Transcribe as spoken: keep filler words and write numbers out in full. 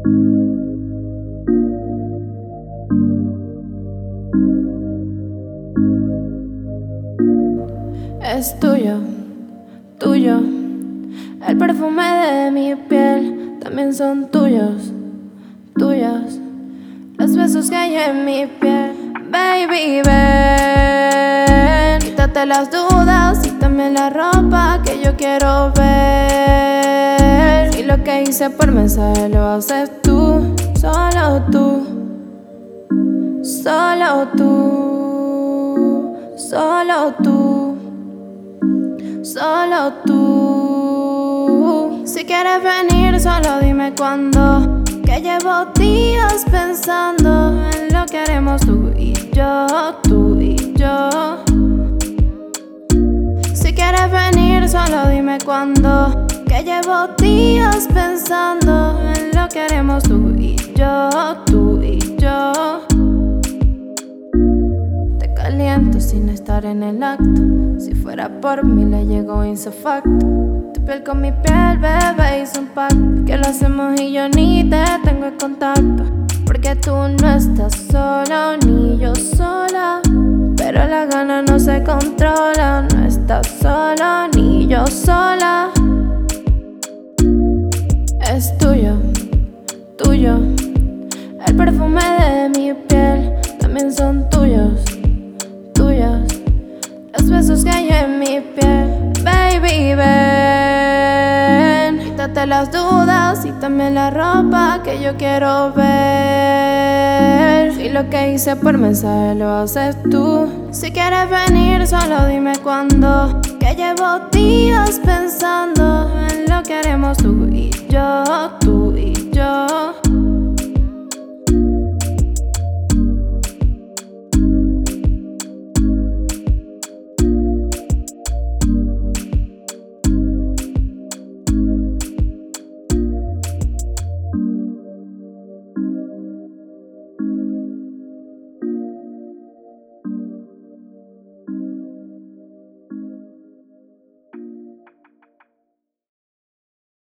Es tuyo, tuyo. El perfume de mi piel también son tuyos, tuyos. Los besos que hay en mi piel. Baby, ven, quítate las dudas y también la ropa que yo quiero ver. Y lo que hice por mensaje lo haces tú, solo tú, solo tú, solo tú, solo tú. Si quieres venir, solo dime cuándo, que llevo días pensando en lo que haremos tú y yo, tú y yo. Si quieres venir, solo dime cuándo, que llevo días pensando en lo que haremos tú y yo, tú y yo. Te caliento sin estar en el acto. Si fuera por mí le llegó insofacto. Tu piel con mi piel, bebé, hizo un pacto, que lo hacemos y yo ni te tengo en contacto. Porque tú no estás solo, ni yo sola, pero las ganas no se controlan. No estás solo, ni yo sola. Es tuyo, tuyo. El perfume de mi piel también son tuyos, tuyos. Los besos que hay en mi piel. Baby, ven, quítate las dudas y también la ropa que yo quiero ver. Y lo que hice por mensaje lo haces tú. Si quieres venir, solo dime cuándo, que llevo días pensando en lo que haremos tú y yo, tú